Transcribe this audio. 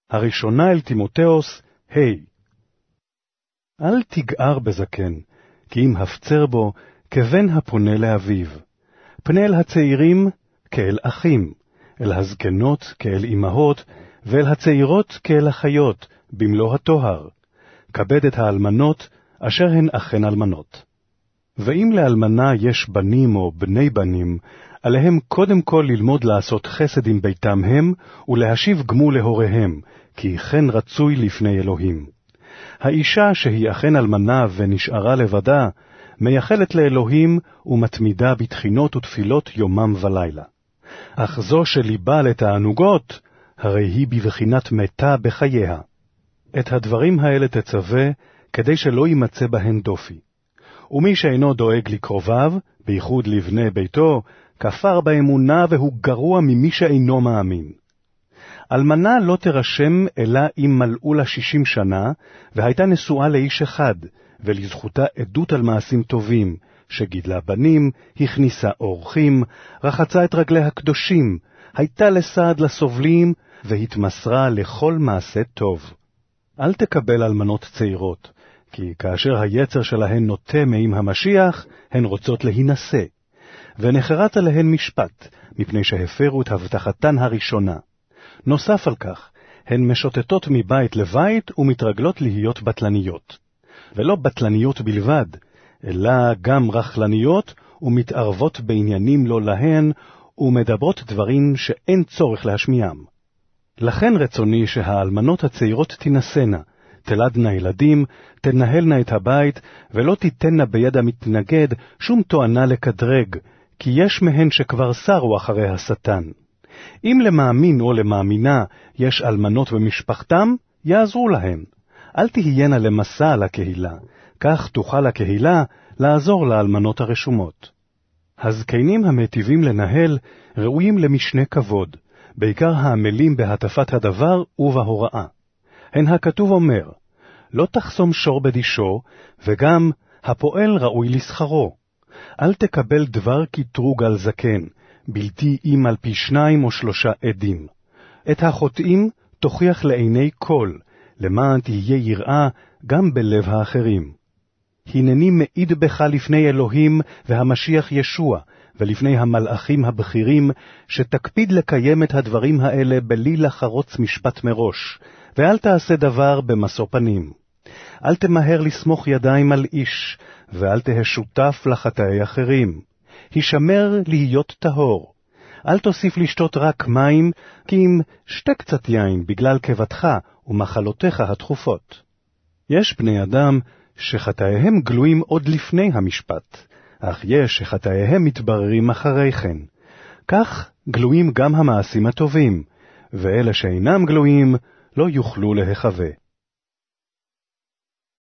הראשונה אל תימותאוס, אל תגער בזקן, כי אם הפצר בו, כבן הפונה לאביו. פנה אל הצעירים כאל אחים, אל הזקנות כאל אמהות, ואל הצעירות כאל אחיות, במלוא הטוהר. כבד את האלמנות, אשר הן אכן אלמנות. ואם לאלמנה יש בנים או בני בנים, עליהם קודם כל ללמוד לעשות חסד עם ביתם הם, ולהשיב גמול להוריהם, כי כן רצוי לפני אלוהים. האישה שהיא אכן אלמנה ונשארה לבדה, מייחלת לאלוהים ומתמידה בתחינות ותפילות יומם ולילה. אך זו שליבה לתענוגות, הרי היא בבחינת מתה בחייה. את הדברים האלה תצווה, כדי שלא יימצא בהן דופי. ומי שאינו דואג לקרוביו, בייחוד לבני ביתו, כפר באמונה והוא גרוע ממי שאינו מאמין. אלמנה לא תרשם אלא אם מלאו לה 60 שנה, והייתה נשואה לאיש אחד, ולזכותה עדות על מעשים טובים, שגידלה בנים, הכניסה אורחים, רחצה את רגלי הקדושים, הייתה לסעד לסובלים, והתמסרה לכל מעשה טוב. אל תקבל אלמנות צעירות, כי כאשר היצר שלהן נוטה מעם המשיח, הן רוצות להינשא, ונחרט עליהן משפט, מפני שהפרו את הבטחתן הראשונה. נוסף על כך, הן משוטטות מבית לבית ומתרגלות להיות בטלניות. ולא בטלניות בלבד, אלא גם רכלניות ומתערבות בעניינים לא להן, ומדברות דברים שאין צורך להשמיעם. לכן רצוני שהאלמנות הצעירות תנסנה, תלדנה ילדים, תנהלנה את הבית, ולא תיתנה ביד המתנגד שום תואנה לקדרג, כי יש מהן שכבר סרו אחרי השטן. אם למאמין או למאמינה יש אלמנות במשפחתם, יעזרו להם. אל תהיינה למסע לקהילה, כך תוכל הקהילה לעזור לאלמנות הרשומות. הזקנים המטיבים לנהל ראויים למשנה כבוד, בעיקר העמלים בהטפת הדבר ובהוראה. הן הכתוב אומר, לא תחסום שור בדישו, וגם הפועל ראוי לשכרו. אל תקבל דבר קטרוג על זקן, בלתי אם על פי 2 או 3 עדים. את החוטאים תוכיח לעיני כל, למען תהיה יראה גם בלב האחרים. הנני מעיד בך לפני אלוהים והמשיח ישוע, ולפני המלאכים הבכירים, שתקפיד לקיים את הדברים האלה בלי לחרוץ משפט מראש, ואל תעשה דבר במשוא פנים. אל תמהר לסמוך ידיים על איש, ואל תהיה שותף לחטאי אחרים. הישמר להיות טהור. אל תוסיף לשתות רק מים, כי אם שתה קצת יין בגלל כבדך ומחלותיך התכופות. יש בני אדם שחטאיהם גלויים עוד לפני המשפט, אך יש שחטאיהם מתבררים אחרי כן. כך גלויים גם המעשים הטובים, ואלה שאינם גלויים לא יוכלו להיחווה.